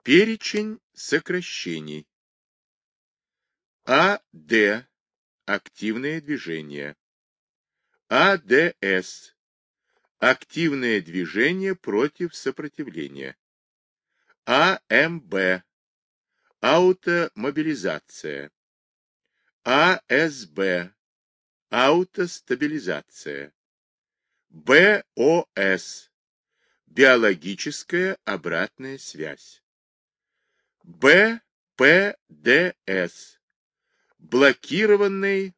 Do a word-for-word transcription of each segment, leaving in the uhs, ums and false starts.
Перечень сокращений. АД – активное движение. АДС – активное движение против сопротивления. АМБ – аутомобилизация. АСБ – аутостабилизация. БОС – биологическая обратная связь. БПДС – блокированный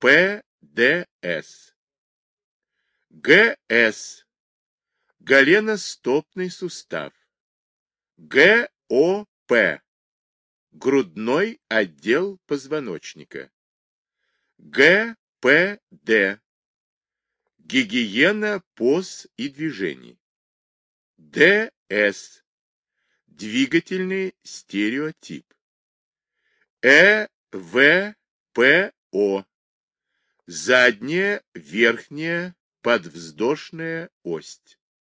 ПДС. ГС – голеностопный сустав. ГОП – грудной отдел позвоночника. ГПД – гигиена поз и движений. ДС – двигательный стереотип. ЭВПО – задняя верхняя подвздошная ось.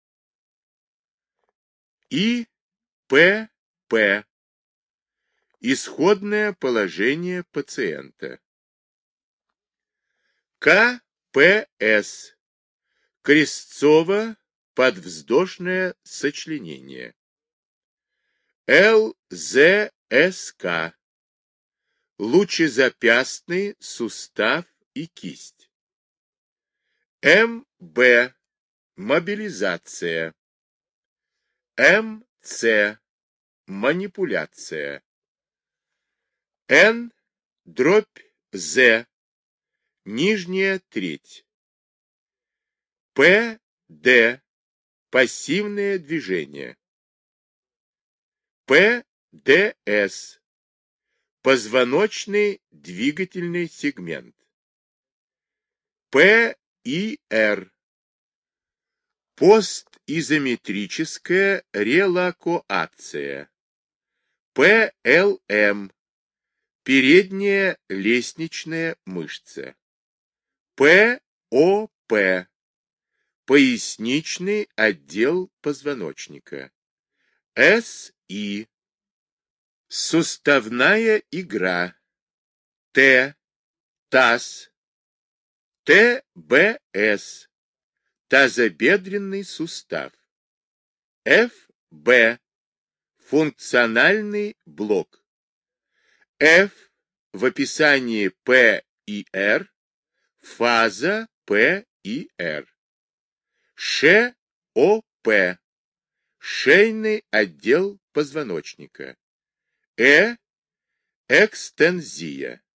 ИПП – исходное положение пациента. КПС – крестцово-подвздошное сочленение. ЛЗСК – лучезапястный сустав и кисть. МБ – мобилизация. МЦ – манипуляция. Н дробь З – нижняя треть. ПД – пассивное движение. ПДС – позвоночный двигательный сегмент. ПИР – постизометрическая релакоация. ПЛМ – передняя лестничная мышца. ПОП – поясничный отдел позвоночника. СИ – суставная игра. Т – таз. ТБС – тазобедренный сустав. ФБ – функциональный блок. Ф в описании П и Р – фаза П и Р. ШОП – шейный отдел позвоночника. Э – экстензия.